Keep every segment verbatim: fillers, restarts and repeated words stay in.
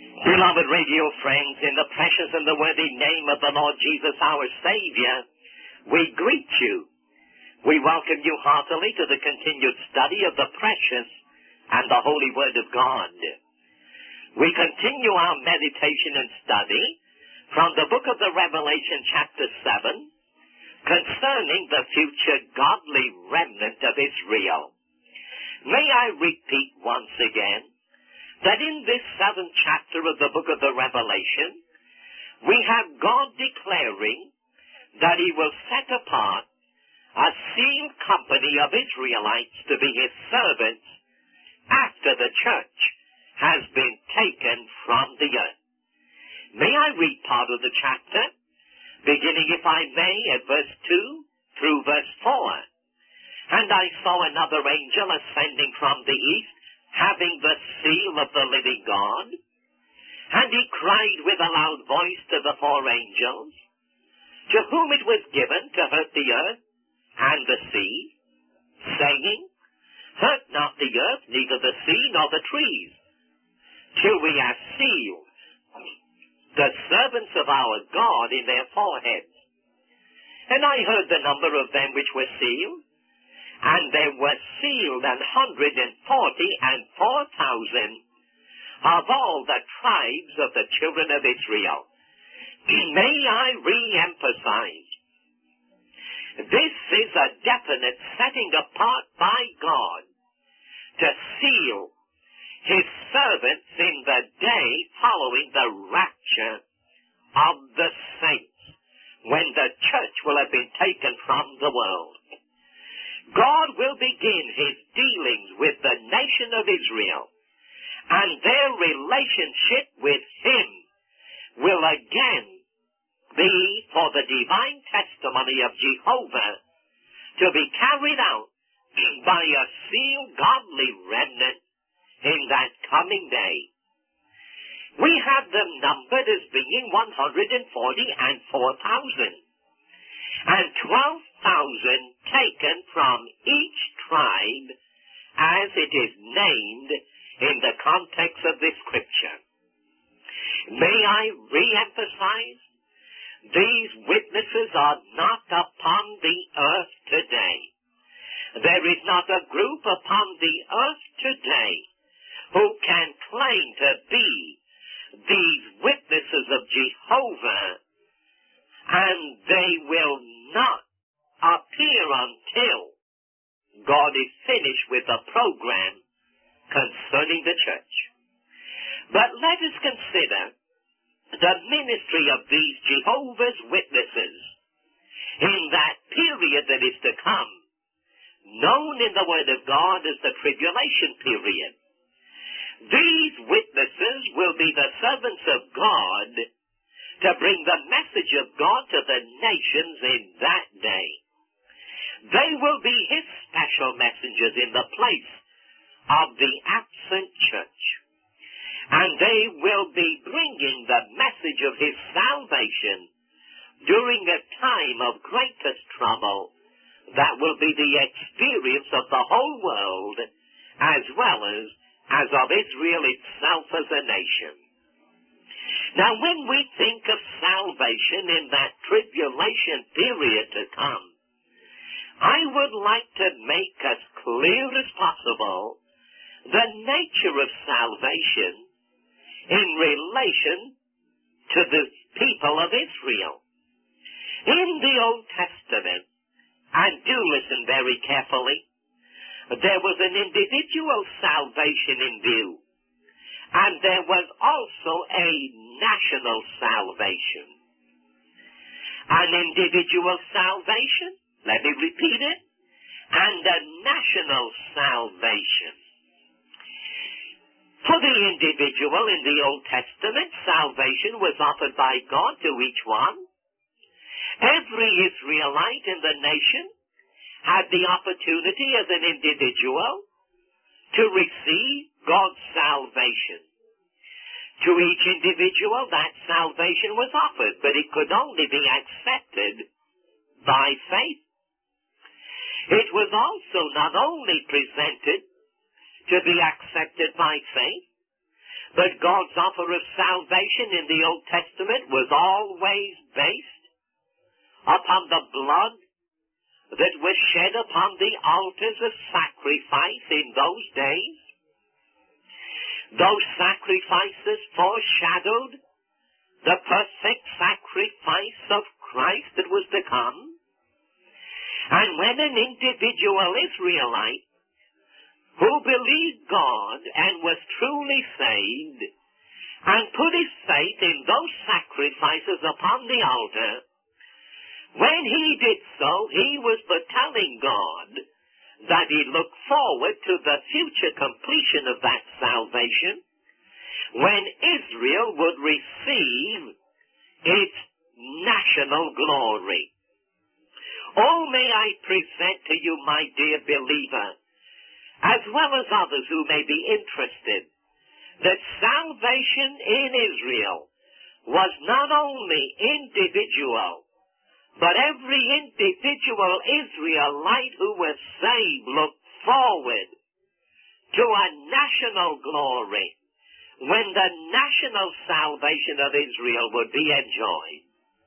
Beloved radio friends, in the precious and the worthy name of the Lord Jesus, our Savior, we greet you. We welcome you heartily to the continued study of the precious and the holy Word of God. We continue our meditation and study from the book of the Revelation, chapter seven, concerning the future godly remnant of Israel. May I repeat once again that in this seventh chapter of the book of the Revelation, we have God declaring that He will set apart a sealed company of Israelites to be His servants after the church has been taken from the earth. May I read part of the chapter, beginning, if I may, at verse two through verse four. And I saw another angel ascending from the east, having the seal of the living God. And he cried with a loud voice to the four angels, to whom it was given to hurt the earth and the sea, saying, Hurt not the earth, neither the sea nor the trees, till we have sealed the servants of our God in their foreheads. And I heard the number of them which were sealed, and there were sealed an hundred and forty and four thousand of all the tribes of the children of Israel. May I re-emphasize, this is a definite setting apart by God to seal His servants in the day following the rapture of the saints, when the church will have been taken from the world. God will begin His dealings with the nation of Israel, and their relationship with Him will again be for the divine testimony of Jehovah to be carried out by a sealed godly remnant in that coming day. We have them numbered as being one hundred forty and four thousand, and twelve thousand taken from each tribe as it is named in the context of this scripture. May I re-emphasize, these witnesses are not upon the earth today. There is not a group upon the earth today who can claim to be these witnesses of Jehovah, and they will not appear until God is finished with the program concerning the church. But let us consider the ministry of these Jehovah's Witnesses in that period that is to come, known in the Word of God as the tribulation period. These witnesses will be the servants of God to bring the message of God to the nations in that day. They will be His special messengers in the place of the absent church. And they will be bringing the message of His salvation during a time of greatest trouble that will be the experience of the whole world as well as, as of Israel itself as a nation. Now, when we think of salvation in that tribulation period to come, I would like to make as clear as possible the nature of salvation in relation to the people of Israel. In the Old Testament, and do listen very carefully, there was an individual salvation in view, and there was also a national salvation. An individual salvation, let me repeat it, and a national salvation. For the individual in the Old Testament, salvation was offered by God to each one. Every Israelite in the nation had the opportunity as an individual to receive God's salvation. To each individual, that salvation was offered, but it could only be accepted by faith. It was also not only presented to be accepted by faith, But God's offer of salvation in the Old Testament was always based upon the blood that was shed upon the altars of sacrifice in those days. Those sacrifices foreshadowed the perfect sacrifice of Christ that was to come. And when an individual Israelite who believed God and was truly saved and put his faith in those sacrifices upon the altar, when he did so, he was but telling God that he looked forward to the future completion of that salvation, when Israel would receive its national glory. Oh, may I present to you, my dear believer, as well as others who may be interested, that salvation in Israel was not only individual, but every individual Israelite who was saved looked forward to a national glory when the national salvation of Israel would be enjoyed.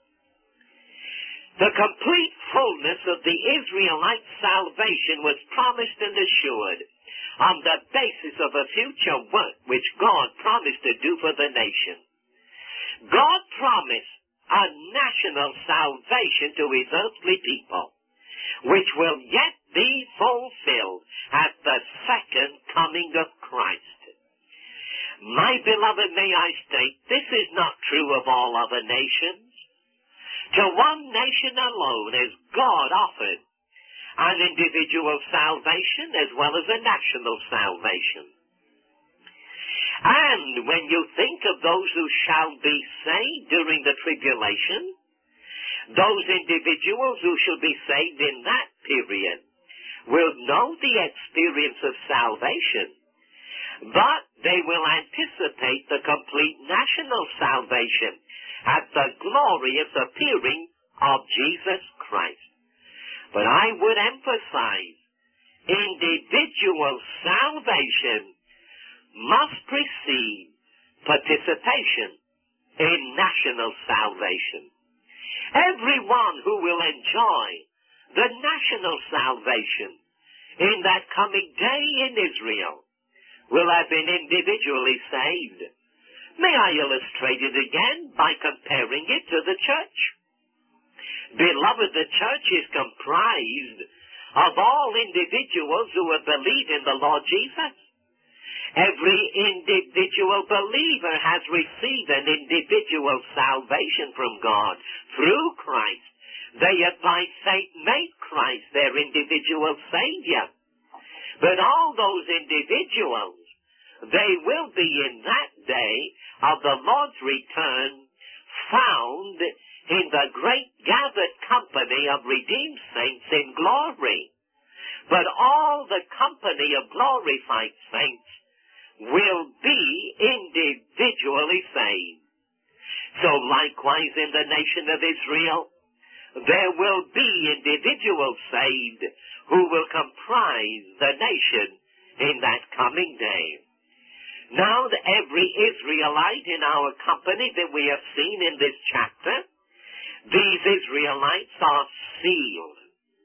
The complete fullness of the Israelite salvation was promised and assured on the basis of a future work which God promised to do for the nation. God promised a national salvation to his earthly people, which will yet be fulfilled at the second coming of Christ. My beloved, may I state, this is not true of all other nations. To one nation alone has God offered an individual salvation as well as a national salvation. And when you think of those who shall be saved during the tribulation, those individuals who shall be saved in that period will know the experience of salvation, but they will anticipate the complete national salvation at the glorious appearing of Jesus Christ. But I would emphasize, individual salvation must precede participation in national salvation. Everyone who will enjoy the national salvation in that coming day in Israel will have been individually saved. May I illustrate it again by comparing it to the church? Beloved, the church is comprised of all individuals who have believed in the Lord Jesus. Every individual believer has received an individual salvation from God through Christ. They have by faith made Christ their individual Savior. But all those individuals, they will be in that day of the Lord's return found in the great gathered company of redeemed saints in glory. But all the company of glorified saints will be individually saved. So likewise in the nation of Israel, there will be individuals saved who will comprise the nation in that coming day. Now, every Israelite in our company that we have seen in this chapter, these Israelites are sealed.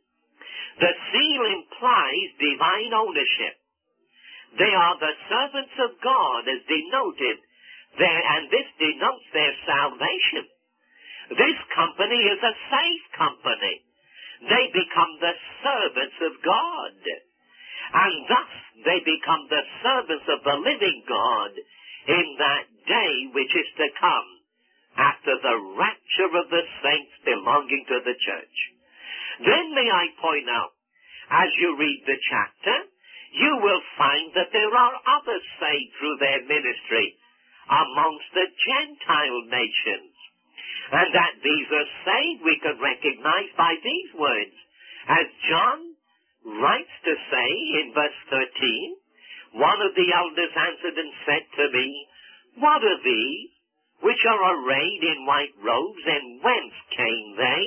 The seal implies divine ownership. They are the servants of God as denoted there, and this denotes their salvation. This company is a safe company. They become the servants of God. And thus they become the servants of the living God in that day which is to come after the rapture of the saints belonging to the church. Then may I point out, as you read the chapter, you will find that there are others saved through their ministry amongst the Gentile nations. And that these are saved we can recognize by these words. As John writes to say in verse thirteen, one of the elders answered and said to me, what are these which are arrayed in white robes, and whence came they?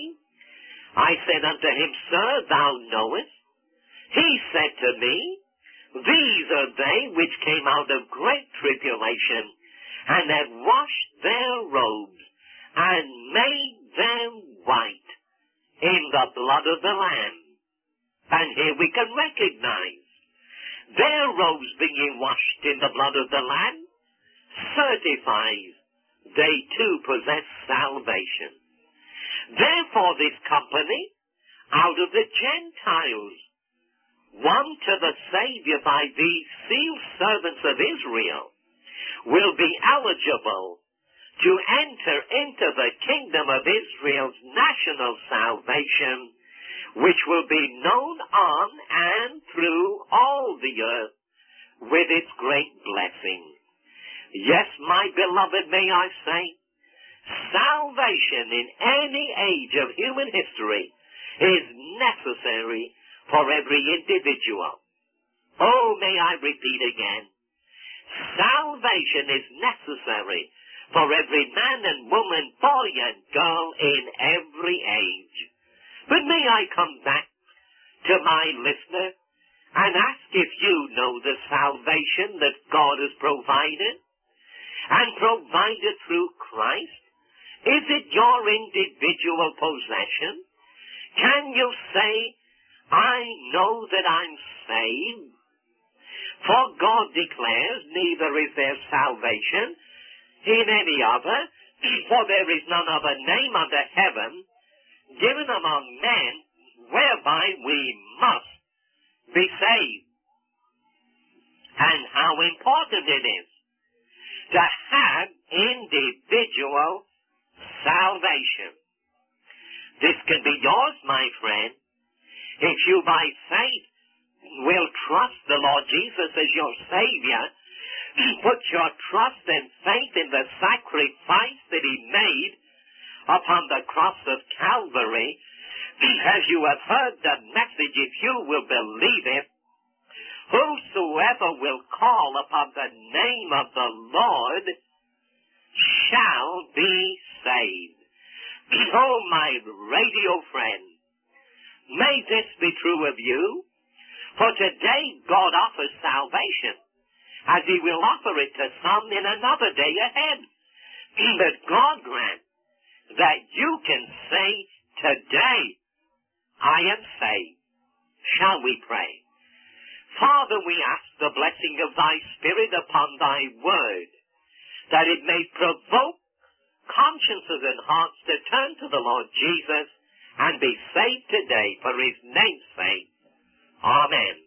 I said unto him, Sir, thou knowest. He said to me, these are they which came out of great tribulation and have washed their robes and made them white in the blood of the Lamb. And here we can recognize their robes being washed in the blood of the Lamb certifies they too possess salvation. Therefore this company, out of the Gentiles, won to the Savior by these sealed servants of Israel, will be eligible to enter into the kingdom of Israel's national salvation, which will be known on and through all the earth with its great blessing. Yes, my beloved, may I say, salvation in any age of human history is necessary for every individual. Oh, may I repeat again, salvation is necessary for every man and woman, boy and girl in every age. But may I come back to my listener and ask if you know the salvation that God has provided and provided through Christ? Is it your individual possession? Can you say, I know that I'm saved? For God declares, neither is there salvation in any other, for there is none other name under heaven given among men whereby we must be saved. And how important it is to have individual salvation. This can be yours, my friend, if you by faith will trust the Lord Jesus as your Savior, put your trust and faith in the sacrifice that He made upon the cross of Calvary. As you have heard the message, if you will believe it, whosoever will call upon the name of the Lord shall be saved. Oh, my radio friend, may this be true of you, for today God offers salvation, as He will offer it to some in another day ahead. But God grant that you can say today, I am saved. Shall we pray? Father, we ask the blessing of Thy Spirit upon Thy Word, that it may provoke consciences and hearts to turn to the Lord Jesus and be saved today for His name's sake. Amen.